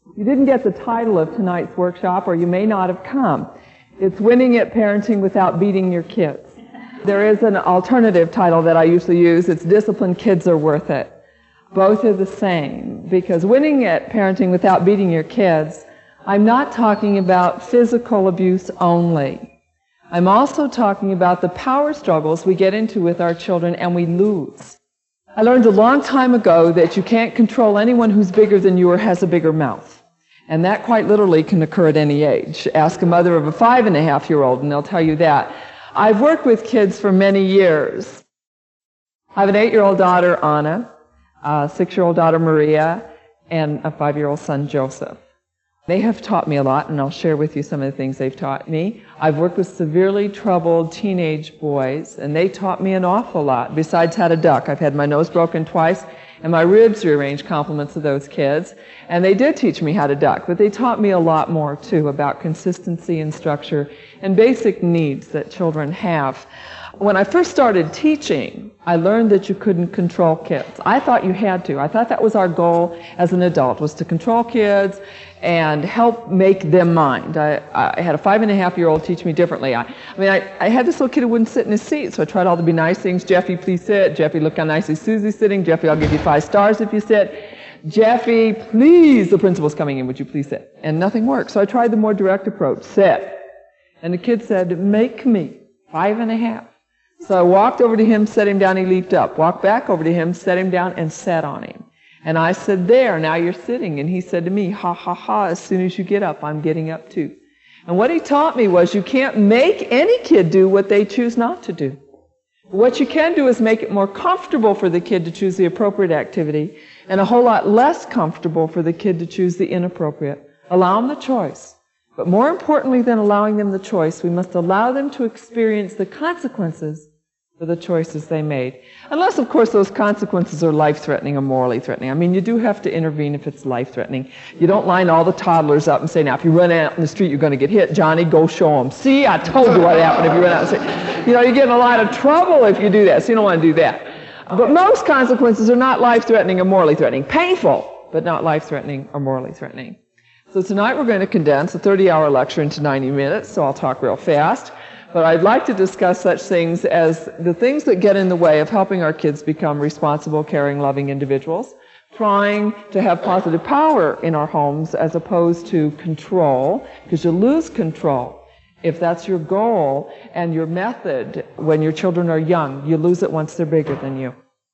You didn't get the title of tonight's workshop, or you may not have come. It's Winning at Parenting Without Beating Your Kids. There is an alternative title that I usually use. It's Disciplined Kids Are Worth It. Both are the same, because winning at parenting without beating your kids, I'm not talking about physical abuse only. I'm also talking about the power struggles we get into with our children and we lose. I learned a long time ago that you can't control anyone who's bigger than you or has a bigger mouth. And that quite literally can occur at any age. Ask a mother of a 5.5-year-old and they'll tell you that. I've worked with kids for many years. I have an 8-year-old daughter, Anna, a 6-year-old daughter, Maria, and a 5-year-old son, Joseph. They have taught me a lot, and I'll share with you some of the things they've taught me. I've worked with severely troubled teenage boys, and they taught me an awful lot, besides how to duck. I've had my nose broken twice, and my ribs rearranged, compliments of those kids. And they did teach me how to duck, but they taught me a lot more, too, about consistency and structure and basic needs that children have. When I first started teaching, I learned that you couldn't control kids. I thought you had to. I thought that was our goal as an adult, was to control kids and help make them mind. I had a 5.5-year-old teach me differently. I had this little kid who wouldn't sit in his seat, so I tried all to be nice things. Jeffy, please sit. Jeffy, look how nicely Susie's sitting. Jeffy, I'll give you 5 stars if you sit. Jeffy, please, the principal's coming in, would you please sit? And nothing worked, so I tried the more direct approach. Sit. And the kid said, make me 5.5. So I walked over to him, set him down, he leaped up. Walked back over to him, set him down, and sat on him. And I said, there, now you're sitting. And he said to me, ha, ha, ha, as soon as you get up, I'm getting up too. And what he taught me was you can't make any kid do what they choose not to do. What you can do is make it more comfortable for the kid to choose the appropriate activity and a whole lot less comfortable for the kid to choose the inappropriate. Allow them the choice. But more importantly than allowing them the choice, we must allow them to experience the consequences for the choices they made. Unless, of course, those consequences are life-threatening or morally threatening. I mean, you do have to intervene if it's life-threatening. You don't line all the toddlers up and say, now, if you run out in the street, you're going to get hit. Johnny, go show them. See, I told you what happened if you run out in the street. You know, you get in a lot of trouble if you do that, so you don't want to do that. But most consequences are not life-threatening or morally threatening. Painful, but not life-threatening or morally threatening. So tonight we're going to condense a 30-hour lecture into 90 minutes, so I'll talk real fast. But I'd like to discuss such things as the things that get in the way of helping our kids become responsible, caring, loving individuals, trying to have positive power in our homes as opposed to control, because you lose control. If that's your goal and your method when your children are young, you lose it once they're bigger than you.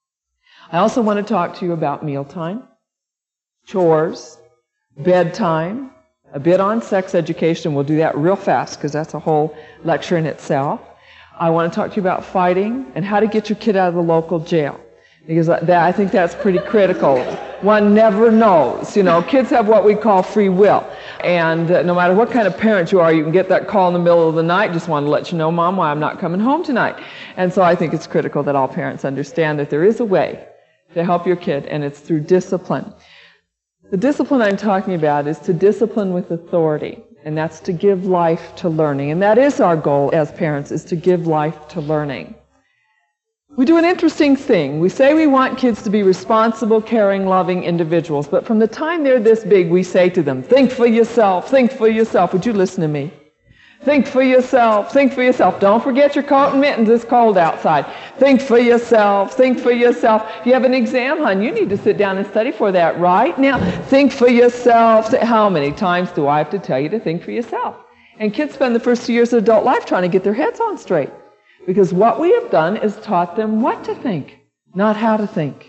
I also want to talk to you about mealtime, chores, bedtime, a bit on sex education. We'll do that real fast because that's a whole lecture in itself. I want to talk to you about fighting and how to get your kid out of the local jail, because I think that's pretty critical. One never knows. You know, kids have what we call free will. And no matter what kind of parent you are, you can get that call in the middle of the night, just want to let you know, Mom, why I'm not coming home tonight. And so I think it's critical that all parents understand that there is a way to help your kid, and it's through discipline. The discipline I'm talking about is to discipline with authority, and that's to give life to learning. And that is our goal as parents, is to give life to learning. We do an interesting thing. We say we want kids to be responsible, caring, loving individuals, but from the time they're this big, we say to them, think for yourself, think for yourself. Would you listen to me? Think for yourself, think for yourself. Don't forget your coat and mittens, it's cold outside. Think for yourself, think for yourself. If you have an exam, hon, you need to sit down and study for that right now. Think for yourself. How many times do I have to tell you to think for yourself? And kids spend the first 2 years of adult life trying to get their heads on straight. Because what we have done is taught them what to think, not how to think.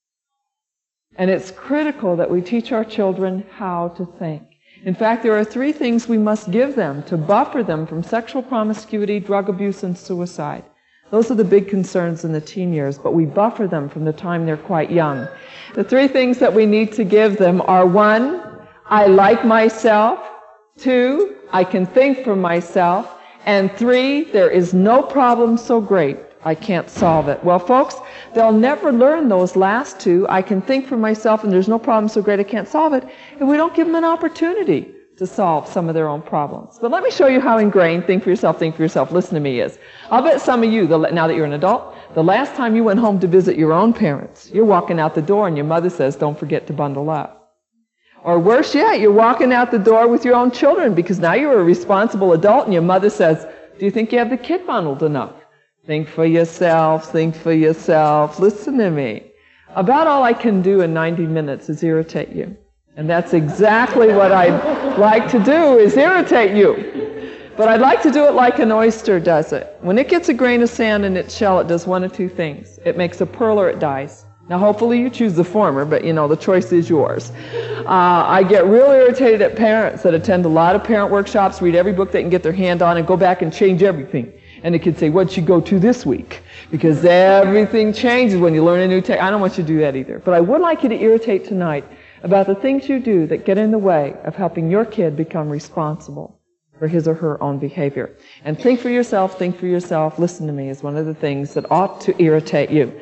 And it's critical that we teach our children how to think. In fact, there are 3 things we must give them to buffer them from sexual promiscuity, drug abuse, and suicide. Those are the big concerns in the teen years, but we buffer them from the time they're quite young. The 3 things that we need to give them are 1, I like myself, 2, I can think for myself, and 3, there is no problem so great I can't solve it. Well, folks, they'll never learn those last 2, I can think for myself and there's no problem so great I can't solve it, if we don't give them an opportunity to solve some of their own problems. But let me show you how ingrained think for yourself, listen to me is. I'll bet some of you, now that you're an adult, the last time you went home to visit your own parents, you're walking out the door and your mother says, don't forget to bundle up. Or worse yet, you're walking out the door with your own children because now you're a responsible adult and your mother says, do you think you have the kid bundled enough? Think for yourself, think for yourself, listen to me. About all I can do in 90 minutes is irritate you. And that's exactly what I'd like to do, is irritate you. But I'd like to do it like an oyster does it. When it gets a grain of sand in its shell, it does one of two things. It makes a pearl or it dies. Now, hopefully you choose the former, but the choice is yours. I get real irritated at parents that attend a lot of parent workshops, read every book they can get their hand on, and go back and change everything. And the kids say, what'd you go to this week? Because everything changes when you learn a new technique. I don't want you to do that either. But I would like you to irritate tonight about the things you do that get in the way of helping your kid become responsible for his or her own behavior. And think for yourself, listen to me, is one of the things that ought to irritate you.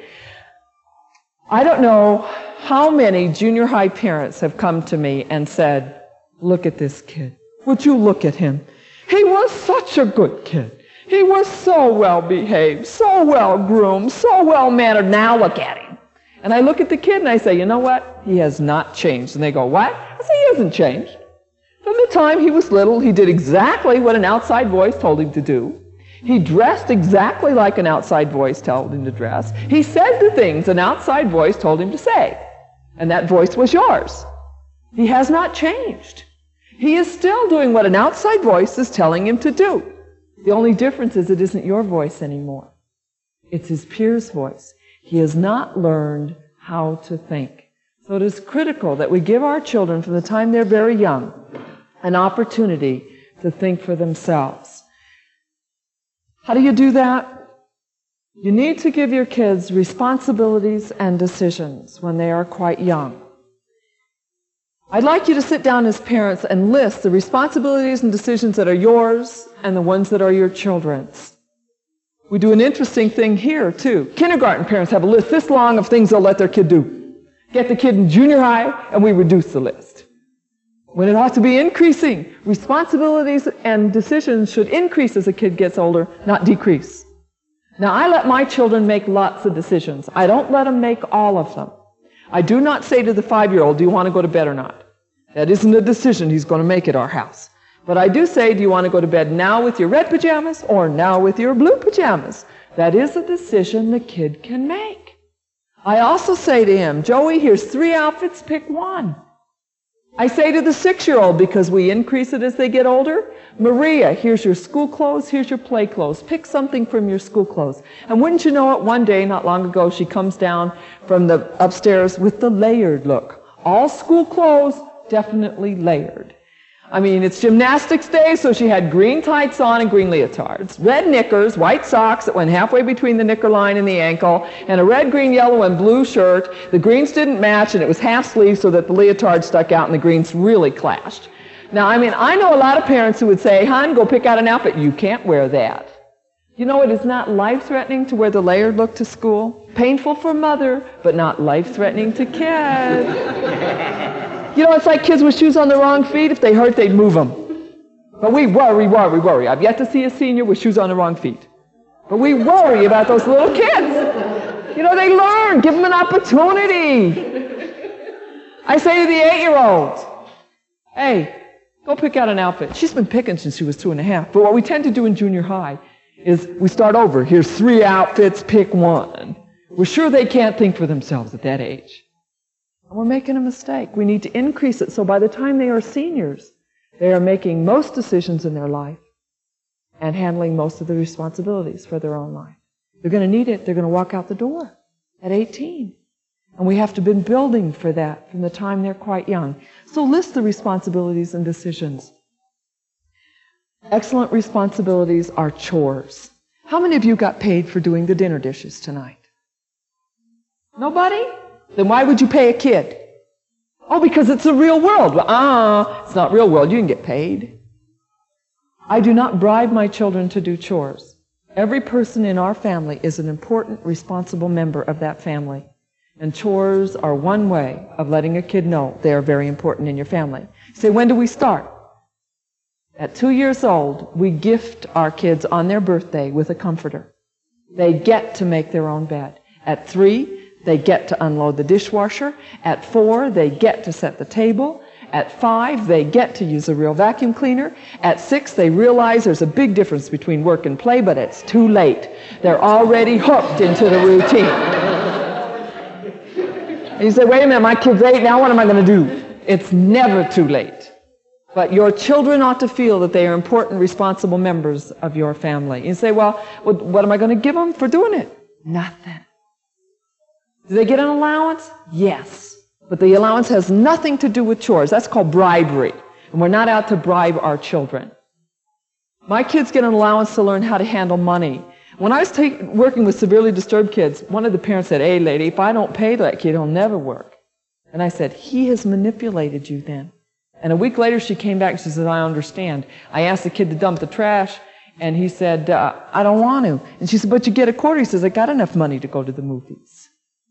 I don't know how many junior high parents have come to me and said, look at this kid. Would you look at him? He was such a good kid. He was so well behaved, so well groomed, so well mannered. Now look at him. And I look at the kid and I say, you know what? He has not changed. And they go, what? I say, he hasn't changed. From the time he was little, he did exactly what an outside voice told him to do. He dressed exactly like an outside voice told him to dress. He said the things an outside voice told him to say. And that voice was yours. He has not changed. He is still doing what an outside voice is telling him to do. The only difference is it isn't your voice anymore. It's his peer's voice. He has not learned how to think. So it is critical that we give our children, from the time they're very young, an opportunity to think for themselves. How do you do that? You need to give your kids responsibilities and decisions when they are quite young. I'd like you to sit down as parents and list the responsibilities and decisions that are yours and the ones that are your children's. We do an interesting thing here, too. Kindergarten parents have a list this long of things they'll let their kid do. Get the kid in junior high, and we reduce the list. When it ought to be increasing. Responsibilities and decisions should increase as a kid gets older, not decrease. Now, I let my children make lots of decisions. I don't let them make all of them. I do not say to the 5-year-old, do you want to go to bed or not? That isn't a decision he's going to make at our house. But I do say, do you want to go to bed now with your red pajamas or now with your blue pajamas? That is a decision the kid can make. I also say to him, Joey, here's 3 outfits, pick one. I say to the 6-year-old, because we increase it as they get older, Maria, here's your school clothes, here's your play clothes. Pick something from your school clothes. And wouldn't you know it, one day, not long ago, she comes down from the upstairs with the layered look. All school clothes, definitely layered. I mean, it's gymnastics day, so she had green tights on and green leotards, red knickers, white socks that went halfway between the knicker line and the ankle, and a red, green, yellow, and blue shirt. The greens didn't match, and it was half sleeve so that the leotard stuck out and the greens really clashed. Now, I mean, I know a lot of parents who would say, hon, go pick out an outfit. You can't wear that. You know, it is not life-threatening to wear the layered look to school. Painful for mother, but not life-threatening to kids. You know, it's like kids with shoes on the wrong feet. If they hurt, they'd move them. But we worry. I've yet to see a senior with shoes on the wrong feet. But we worry about those little kids. You know, they learn. Give them an opportunity. I say to the 8-year-old, hey, go pick out an outfit. She's been picking since she was 2.5. But what we tend to do in junior high is we start over. Here's 3 outfits, pick one. We're sure they can't think for themselves at that age. And we're making a mistake. We need to increase it so by the time they are seniors, they are making most decisions in their life and handling most of the responsibilities for their own life. They're going to need it. They're going to walk out the door at 18. And we have to be building for that from the time they're quite young. So list the responsibilities and decisions. Excellent responsibilities are chores. How many of you got paid for doing the dinner dishes tonight? Nobody? Then why would you pay a kid? Oh, because it's the real world. It's not real world. You can get paid. I do not bribe my children to do chores. Every person in our family is an important, responsible member of that family. And chores are one way of letting a kid know they are very important in your family. You say, when do we start? At 2 years old, we gift our kids on their birthday with a comforter. They get to make their own bed. At 3, they get to unload the dishwasher. At 4, they get to set the table. At 5, they get to use a real vacuum cleaner. At 6, they realize there's a big difference between work and play, but it's too late. They're already hooked into the routine. And you say, wait a minute, my kid's 8 now, what am I going to do? It's never too late. But your children ought to feel that they are important, responsible members of your family. You say, well, what am I going to give them for doing it? Nothing. Do they get an allowance? Yes. But the allowance has nothing to do with chores. That's called bribery. And we're not out to bribe our children. My kids get an allowance to learn how to handle money. When I was working with severely disturbed kids, one of the parents said, hey, lady, if I don't pay that kid, he'll never work. And I said, he has manipulated you then. And a week later, she came back and she said, I understand. I asked the kid to dump the trash, and he said, I don't want to. And she said, but you get a quarter. He says, I got enough money to go to the movies.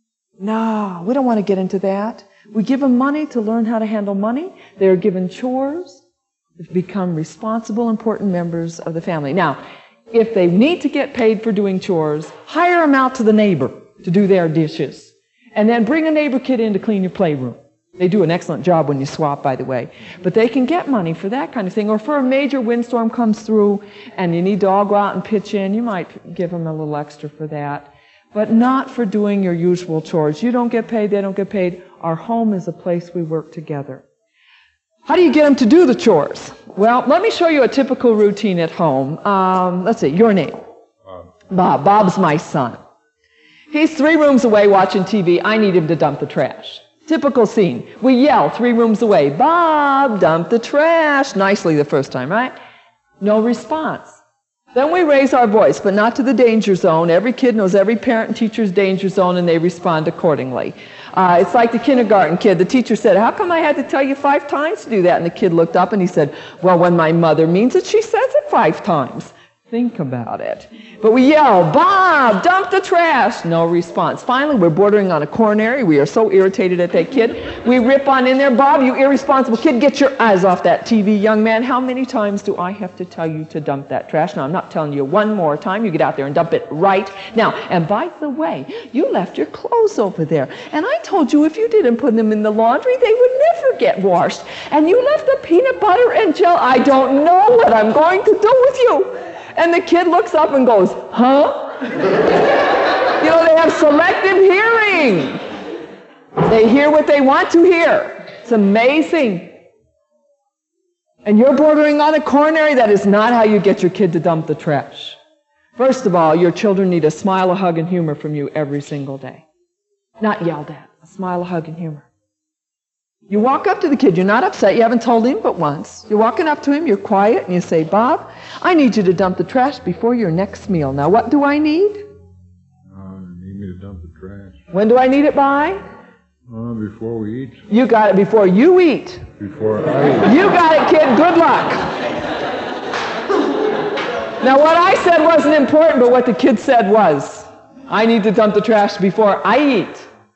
No, we don't want to get into that. We give them money to learn how to handle money. They are given chores to become responsible, important members of the family. Now, if they need to get paid for doing chores, hire them out to the neighbor to do their dishes. And then bring a neighbor kid in to clean your playroom. They do an excellent job when you swap, by the way. But they can get money for that kind of thing. Or for a major windstorm comes through and you need to all go out and pitch in, you might give them a little extra for that. But not for doing your usual chores. You don't get paid, they don't get paid. Our home is a place we work together. How do you get them to do the chores? Well, let me show you a typical routine at home. Let's see, your name? Bob. Bob's my son. He's 3 rooms away watching TV. I need him to dump the trash. Typical scene. We yell 3 rooms away, Bob, dump the trash. Nicely the first time, right? No response. Then we raise our voice, but not to the danger zone. Every kid knows every parent and teacher's danger zone, and they respond accordingly. It's like the kindergarten kid. The teacher said, how come I had to tell you 5 times to do that? And the kid looked up and he said, well, when my mother means it, she says it 5 times. Think about it. But we yell, Bob, dump the trash. No response. Finally, we're bordering on a coronary. We are so irritated at that kid. We rip on in there, Bob, you irresponsible kid, get your eyes off that TV, young man. How many times do I have to tell you to dump that trash? Now, I'm not telling you one more time. You get out there and dump it right now. And by the way, you left your clothes over there. And I told you if you didn't put them in the laundry, they would never get washed. And you left the peanut butter and jelly. I don't know what I'm going to do with you. And the kid looks up and goes, huh? You know, they have selective hearing. They hear what they want to hear. It's amazing. And you're bordering on a coronary. That is not how you get your kid to dump the trash. First of all, your children need a smile, a hug, and humor from you every single day. Not yelled at. A smile, a hug, and humor. You walk up to the kid, you're not upset, you haven't told him but once. You're walking up to him, you're quiet, and you say, Bob, I need you to dump the trash before your next meal. Now, what do I need? You need me to dump the trash. When do I need it by? Before we eat. You got it before you eat. Before I eat. You got it, kid, good luck. Now, what I said wasn't important, but what the kid said was, I need to dump the trash before I eat.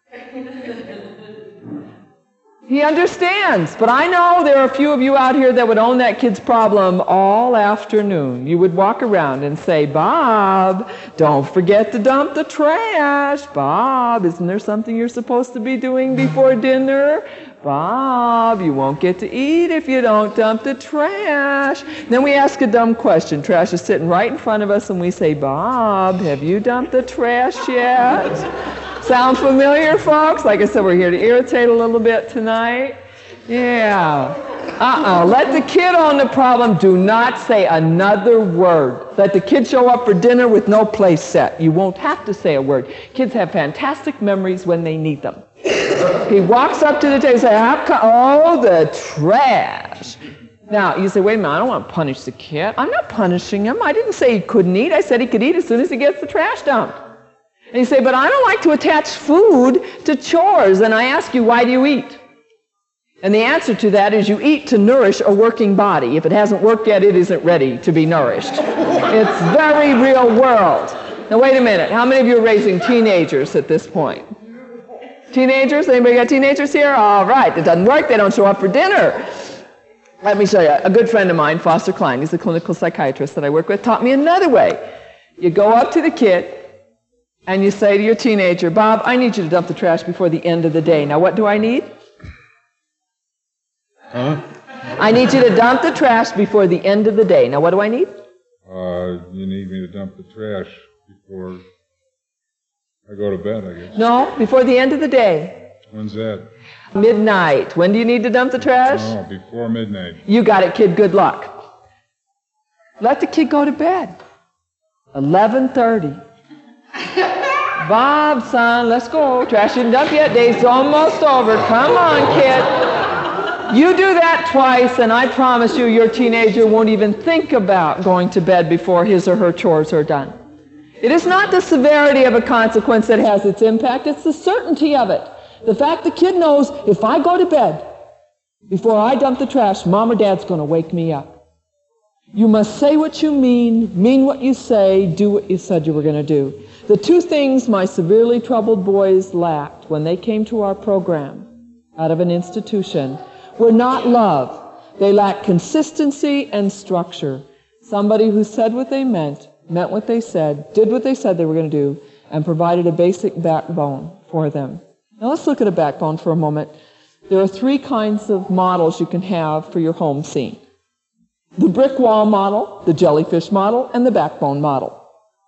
He understands, but I know there are a few of you out here that would own that kid's problem all afternoon. You would walk around and say, Bob, don't forget to dump the trash. Bob, isn't there something you're supposed to be doing before dinner? Bob, you won't get to eat if you don't dump the trash. Then we ask a dumb question. Trash is sitting right in front of us, and we say, Bob, have you dumped the trash yet? Sound familiar, folks? Like I said, we're here to irritate a little bit tonight. Yeah. Let the kid own the problem. Do not say another word. Let the kid show up for dinner with no place set. You won't have to say a word. Kids have fantastic memories when they need them. He walks up to the table and says, oh, the trash. Now, you say, wait a minute, I don't want to punish the kid. I'm not punishing him. I didn't say he couldn't eat. I said he could eat as soon as he gets the trash dumped. And you say, but I don't like to attach food to chores. And I ask you, why do you eat? And the answer to that is you eat to nourish a working body. If it hasn't worked yet, it isn't ready to be nourished. It's very real world. Now, wait a minute. How many of you are raising teenagers at this point? Teenagers? Anybody got teenagers here? All right. It doesn't work. They don't show up for dinner. Let me show you. A good friend of mine, Foster Klein, he's a clinical psychiatrist that I work with, taught me another way. You go up to the kid, and you say to your teenager, Bob, I need you to dump the trash before the end of the day. Now, what do I need? Huh? I need you to dump the trash before the end of the day. Now, what do I need? You need me to dump the trash before I go to bed, I guess. No, before the end of the day. When's that? Midnight. When do you need to dump the trash? Oh, before midnight. You got it, kid. Good luck. Let the kid go to bed. 11:30. Bob, son, let's go. Trash isn't dumped yet. Day's almost over. Come on, kid. You do that twice, and I promise you your teenager won't even think about going to bed before his or her chores are done. It is not the severity of a consequence that has its impact. It's the certainty of it. The fact the kid knows, if I go to bed before I dump the trash, Mom or Dad's going to wake me up. You must say what you mean what you say, do what you said you were going to do. The two things my severely troubled boys lacked when they came to our program out of an institution were not love. They lacked consistency and structure. Somebody who said what they meant what they said, did what they said they were going to do, and provided a basic backbone for them. Now let's look at a backbone for a moment. There are three kinds of models you can have for your home scene. The brick wall model, the jellyfish model, and the backbone model.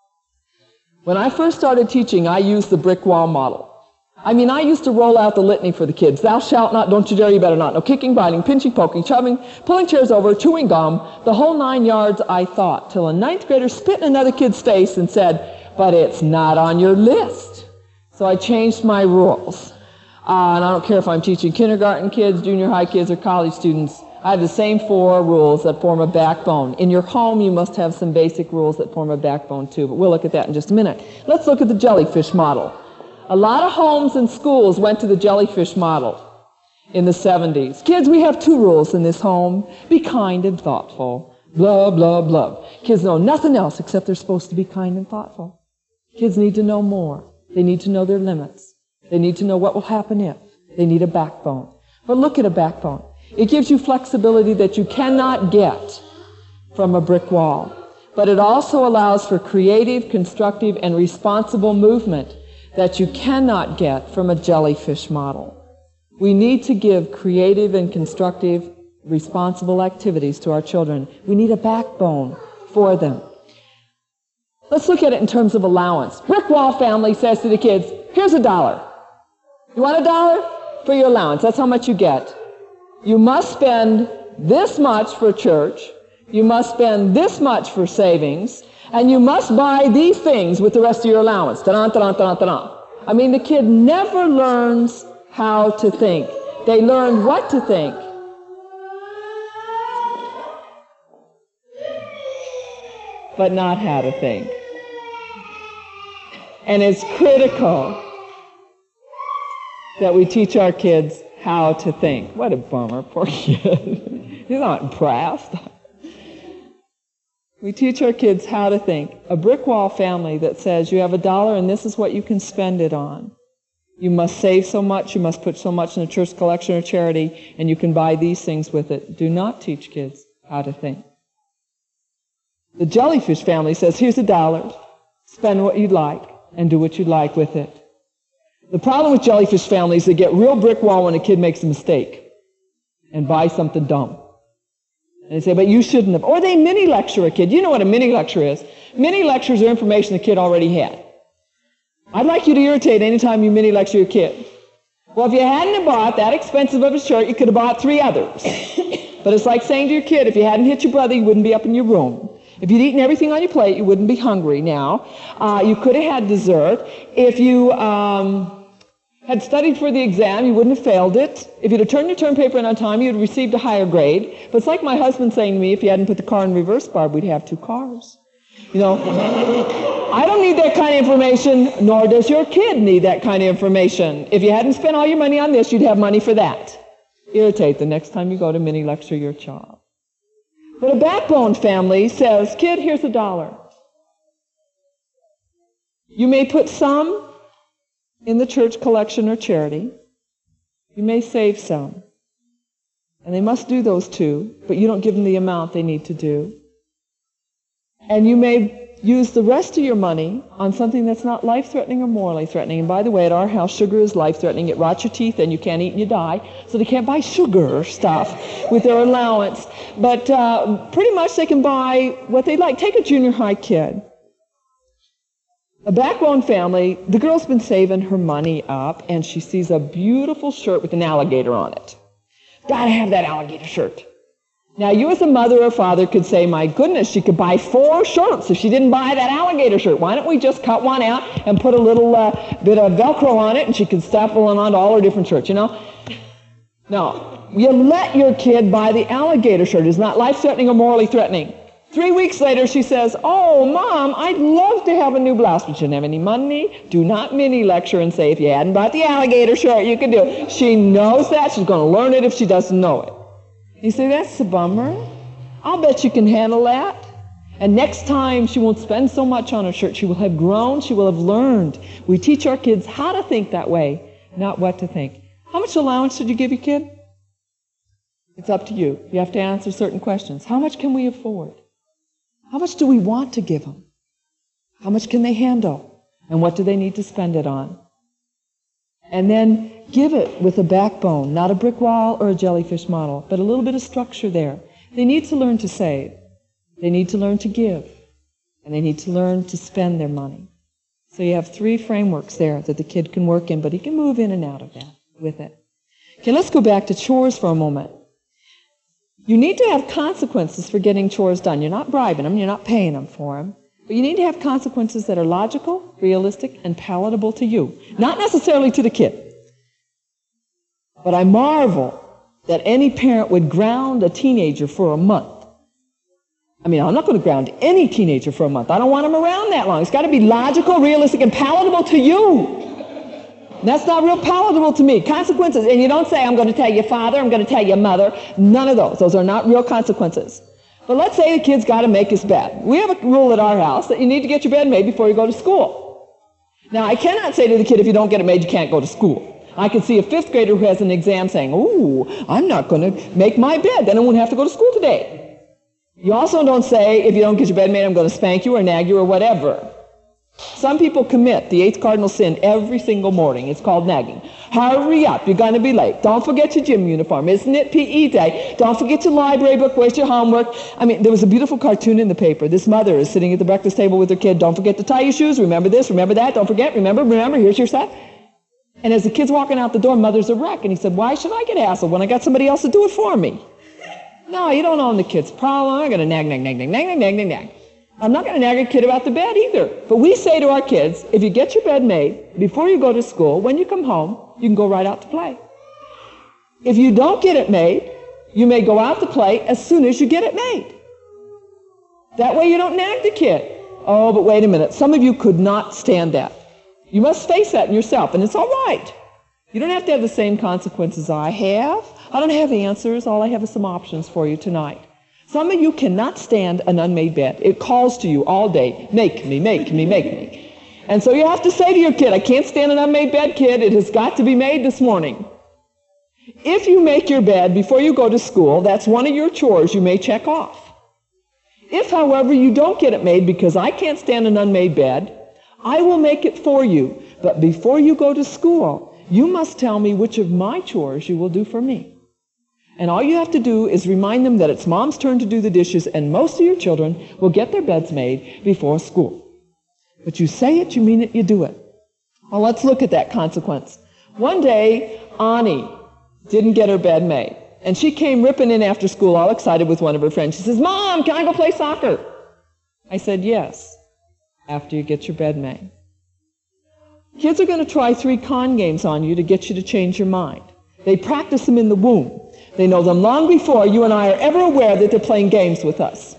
When I first started teaching, I used the brick wall model. I used to roll out the litany for the kids. Thou shalt not, don't you dare, you better not. No kicking, biting, pinching, poking, shoving, pulling chairs over, chewing gum, the whole 9 yards, I thought, till a ninth grader spit in another kid's face and said, but it's not on your list. So I changed my rules. And I don't care if I'm teaching kindergarten kids, junior high kids, or college students. I have the same 4 rules that form a backbone. In your home, you must have some basic rules that form a backbone too, but we'll look at that in just a minute. Let's look at the jellyfish model. A lot of homes and schools went to the jellyfish model in the 70s. Kids, we have 2 rules in this home. Be kind and thoughtful. Blah, blah, blah. Kids know nothing else except they're supposed to be kind and thoughtful. Kids need to know more. They need to know their limits. They need to know what will happen if. They need a backbone. But look at a backbone. It gives you flexibility that you cannot get from a brick wall. But it also allows for creative, constructive, and responsible movement that you cannot get from a jellyfish model. We need to give creative and constructive, responsible activities to our children. We need a backbone for them. Let's look at it in terms of allowance. Brick wall family says to the kids, here's $1. You want $1 for your allowance? That's how much you get. You must spend this much for church. You must spend this much for savings. And you must buy these things with the rest of your allowance. Ta-da, ta-da, ta-da, ta-da. The kid never learns how to think. They learn what to think. But not how to think. And it's critical that we teach our kids how to think. What a bummer, poor kid. He's not impressed. We teach our kids how to think. A brick wall family that says you have $1 and this is what you can spend it on. You must save so much, you must put so much in a church collection or charity, and you can buy these things with it. Do not teach kids how to think. The jellyfish family says, here's $1, spend what you'd like, and do what you'd like with it. The problem with jellyfish families, they get real brick wall when a kid makes a mistake and buys something dumb. And they say, but you shouldn't have. Or they mini lecture a kid. You know what a mini lecture is. Mini lectures are information the kid already had. I'd like you to irritate anytime you mini lecture your kid. Well, if you hadn't bought that expensive of a shirt, you could have bought 3 others. But it's like saying to your kid, if you hadn't hit your brother, you wouldn't be up in your room. If you'd eaten everything on your plate, you wouldn't be hungry now. You could have had dessert. If you had studied for the exam, you wouldn't have failed it. If you'd have turned your term paper in on time, you'd have received a higher grade. But it's like my husband saying to me, if you hadn't put the car in reverse, Barb, we'd have 2 cars. I don't need that kind of information, nor does your kid need that kind of information. If you hadn't spent all your money on this, you'd have money for that. Irritate the next time you go to mini lecture your child. But a backbone family says, kid, here's $1. You may put some in the church collection or charity. You may save some. And they must do those 2, but you don't give them the amount they need to do. And you may use the rest of your money on something that's not life-threatening or morally threatening. And by the way, at our house, sugar is life-threatening. It rots your teeth and you can't eat and you die. So they can't buy sugar stuff with their allowance. But pretty much they can buy what they like. Take a junior high kid. A backbone family, the girl's been saving her money up and she sees a beautiful shirt with an alligator on it. Gotta have that alligator shirt. Now, you as a mother or father could say, my goodness, she could buy 4 shirts if she didn't buy that alligator shirt. Why don't we just cut one out and put a little bit of Velcro on it and she can staple it onto all her different shirts, you know? No, you let your kid buy the alligator shirt. It's not life-threatening or morally threatening. 3 weeks later, she says, oh, Mom, I'd love to have a new blouse, but you don't have any money. Do not mini lecture and say, if you hadn't bought the alligator shirt, you could do it. She knows that. She's going to learn it if she doesn't know it. You say, that's a bummer. I'll bet you can handle that. And next time, she won't spend so much on her shirt. She will have grown. She will have learned. We teach our kids how to think that way, not what to think. How much allowance should you give your kid? It's up to you. You have to answer certain questions. How much can we afford? How much do we want to give them? How much can they handle? And what do they need to spend it on? And then give it with a backbone, not a brick wall or a jellyfish model, but a little bit of structure there. They need to learn to save. They need to learn to give. And they need to learn to spend their money. So you have 3 frameworks there that the kid can work in, but he can move in and out of that with it. Okay, let's go back to chores for a moment. You need to have consequences for getting chores done. You're not bribing them, you're not paying them for them. But you need to have consequences that are logical, realistic, and palatable to you. Not necessarily to the kid. But I marvel that any parent would ground a teenager for a month. I mean, I'm not going to ground any teenager for a month. I don't want them around that long. It's got to be logical, realistic, and palatable to you. That's not real palatable to me. Consequences. And you don't say, I'm going to tell your father, I'm going to tell your mother. None of those. Those are not real consequences. But let's say the kid's got to make his bed. We have a rule at our house that you need to get your bed made before you go to school. Now, I cannot say to the kid, if you don't get it made, you can't go to school. I can see a 5th grader who has an exam saying, ooh, I'm not going to make my bed. Then I won't have to go to school today. You also don't say, if you don't get your bed made, I'm going to spank you or nag you or whatever. Some people commit the 8th cardinal sin every single morning. It's called nagging. Hurry up, you're going to be late. Don't forget your gym uniform. Isn't it PE day? Don't forget your library book. Where's your homework? I mean, there was a beautiful cartoon in the paper. This mother is sitting at the breakfast table with her kid. Don't forget to tie your shoes. Remember this, remember that. Don't forget, remember, here's your set. And as the kid's walking out the door, mother's a wreck. And he said, why should I get hassled when I got somebody else to do it for me? No, you don't own the kid's problem. I'm going to nag. I'm not going to nag a kid about the bed either. But we say to our kids, if you get your bed made before you go to school, when you come home, you can go right out to play. If you don't get it made, you may go out to play as soon as you get it made. That way you don't nag the kid. Oh, but wait a minute. Some of you could not stand that. You must face that in yourself, and it's all right. You don't have to have the same consequences I have. I don't have answers. All I have is some options for you tonight. Some of you cannot stand an unmade bed. It calls to you all day, make me, make me, make me. And so you have to say to your kid, I can't stand an unmade bed, kid. It has got to be made this morning. If you make your bed before you go to school, that's one of your chores you may check off. If, however, you don't get it made because I can't stand an unmade bed, I will make it for you. But before you go to school, you must tell me which of my chores you will do for me. And all you have to do is remind them that it's mom's turn to do the dishes, and most of your children will get their beds made before school. But you say it, you mean it, you do it. Well, let's look at that consequence. One day, Ani didn't get her bed made. And she came ripping in after school all excited with one of her friends. She says, Mom, can I go play soccer? I said, yes, after you get your bed made. Kids are going to try 3 con games on you to get you to change your mind. They practice them in the womb. They know them long before you and I are ever aware that they're playing games with us.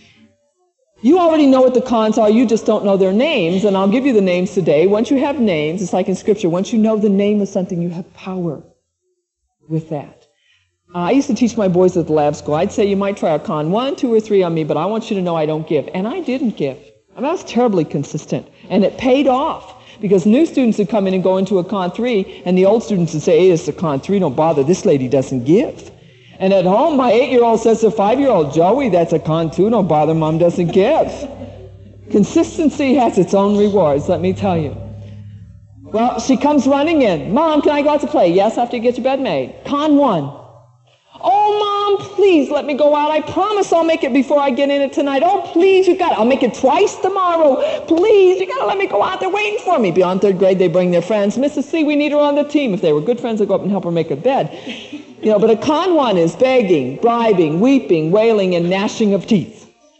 You already know what the cons are, you just don't know their names, and I'll give you the names today. Once you have names, it's like in Scripture, once you know the name of something, you have power with that. I used to teach my boys at the lab school. I'd say you might try a con 1, 2, or 3 on me, but I want you to know I don't give. And I didn't give. I mean, I was terribly consistent, and it paid off. Because new students would come in and go into a con 3, and the old students would say, hey, it's a con 3, don't bother, this lady doesn't give. And at home, my 8-year-old says to 5-year-old, Joey, that's a con 2, don't bother, Mom doesn't give. Consistency has its own rewards, let me tell you. Well, she comes running in. Mom, can I go out to play? Yes, after you get your bed made. Con 1. Oh, Mom, please let me go out. I promise I'll make it before I get in it tonight. Oh, please, you got it. I'll make it twice tomorrow. Please, you got to let me go out. They're waiting for me. Beyond 3rd grade, they bring their friends. Mrs. C, we need her on the team. If they were good friends, they'd go up and help her make a bed. You know, but a con 1 is begging, bribing, weeping, wailing, and gnashing of teeth.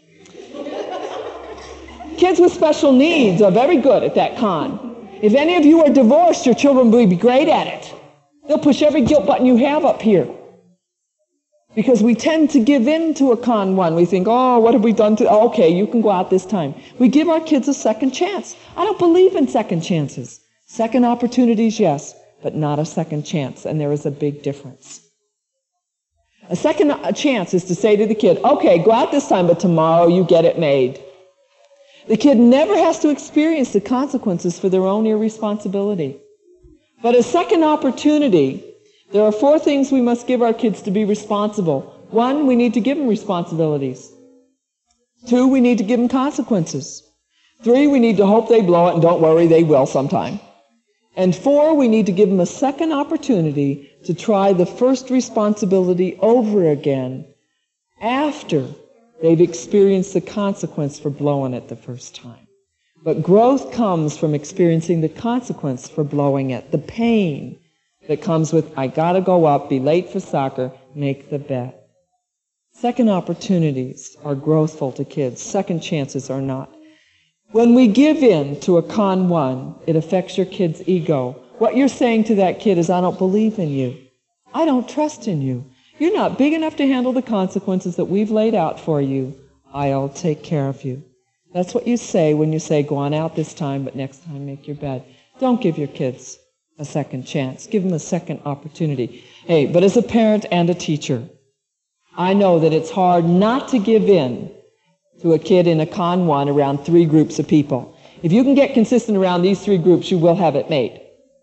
Kids with special needs are very good at that con. If any of you are divorced, your children will be great at it. They'll push every guilt button you have up here. Because we tend to give in to a con 1. We think, oh, what have we done to... Oh, okay, you can go out this time. We give our kids a second chance. I don't believe in second chances. Second opportunities, yes, but not a second chance. And there is a big difference. A second chance is to say to the kid, okay, go out this time, but tomorrow you get it made. The kid never has to experience the consequences for their own irresponsibility. But a second opportunity, there are 4 things we must give our kids to be responsible. 1, we need to give them responsibilities. 2, we need to give them consequences. 3, we need to hope they blow it, and don't worry, they will sometime. And 4, we need to give them a second opportunity to try the first responsibility over again after they've experienced the consequence for blowing it the first time. But growth comes from experiencing the consequence for blowing it, the pain that comes with, I gotta go up, be late for soccer, make the bet. Second opportunities are growthful to kids. Second chances are not. When we give in to a con 1, it affects your kid's ego. What you're saying to that kid is, I don't believe in you. I don't trust in you. You're not big enough to handle the consequences that we've laid out for you. I'll take care of you. That's what you say when you say, go on out this time, but next time make your bed. Don't give your kids a second chance. Give them a second opportunity. Hey, but as a parent and a teacher, I know that it's hard not to give in to a kid in a con 1 around 3 groups of people. If you can get consistent around these 3 groups, you will have it made.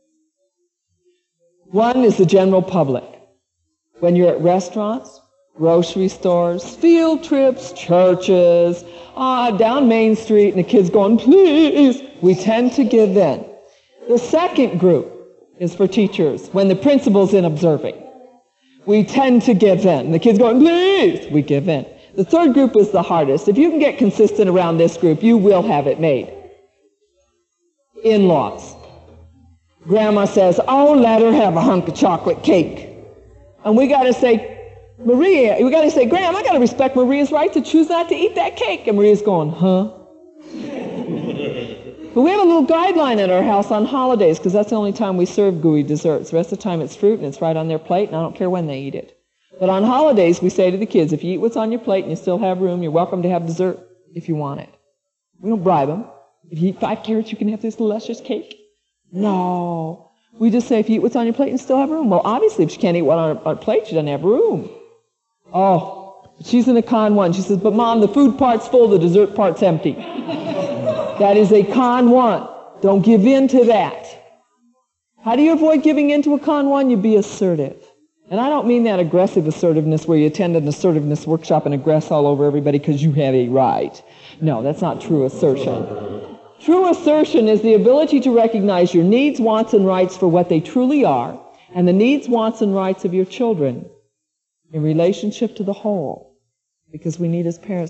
1 is the general public. When you're at restaurants, grocery stores, field trips, churches, down Main Street, and the kid's going, please, we tend to give in. The second group is for teachers, when the principal's in observing. We tend to give in. The kid's going, please, we give in. The third group is the hardest. If you can get consistent around this group, you will have it made. In-laws. Grandma says, oh, let her have a hunk of chocolate cake. And we got to say, Maria, we got to say, Graham, I got to respect Maria's right to choose not to eat that cake. And Maria's going, huh? But we have a little guideline at our house on holidays because that's the only time we serve gooey desserts. The rest of the time it's fruit and it's right on their plate, and I don't care when they eat it. But on holidays, we say to the kids, if you eat what's on your plate and you still have room, you're welcome to have dessert if you want it. We don't bribe them. If you eat 5 carrots, you can have this luscious cake. No. We just say, if you eat what's on your plate and still have room. Well, obviously, if she can't eat what on her plate, she doesn't have room. Oh, she's in a con 1. She says, but Mom, the food part's full, the dessert part's empty. That is a con 1. Don't give in to that. How do you avoid giving in to a con 1? You be assertive. And I don't mean that aggressive assertiveness where you attend an assertiveness workshop and aggress all over everybody because you have a right. No, that's not true assertion. True assertion is the ability to recognize your needs, wants, and rights for what they truly are, and the needs, wants, and rights of your children in relationship to the whole. Because we need as parents